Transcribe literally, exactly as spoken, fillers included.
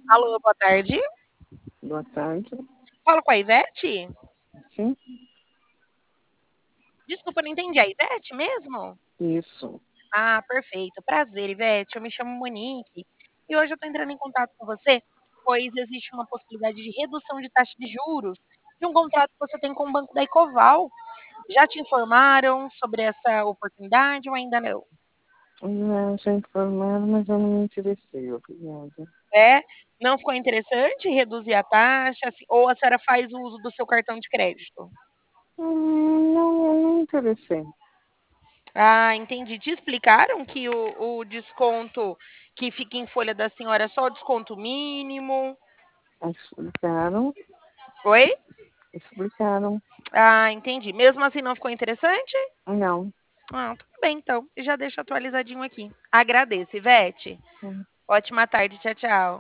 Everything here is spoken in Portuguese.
Alô, boa tarde. Boa tarde. Falo com a Ivete? Sim, Desculpa, não entendi. A Ivete mesmo? isso. Ah, perfeito. Prazer, Ivete. Eu me chamo Monique e hoje eu estou entrando em contato com você, pois existe uma possibilidade de redução de taxa de juros de um contrato que você tem com o Banco da Ecoval. Já te informaram sobre essa oportunidade ou ainda não? Não, já informaram, mas eu não me interessei, obrigada. É? Não ficou interessante reduzir a taxa? Assim, ou a senhora faz o uso do seu cartão de crédito? Hum, não, eu não me interessei. Ah, entendi. Te explicaram que o, o desconto que fica em folha da senhora é só o desconto mínimo? Explicaram, Oi? explicaram. Ah, entendi. Mesmo assim não ficou interessante? Não. Ah, tudo bem então. Já deixo atualizadinho aqui. Agradeço, Ivete. Hum. Ótima tarde. Tchau, tchau.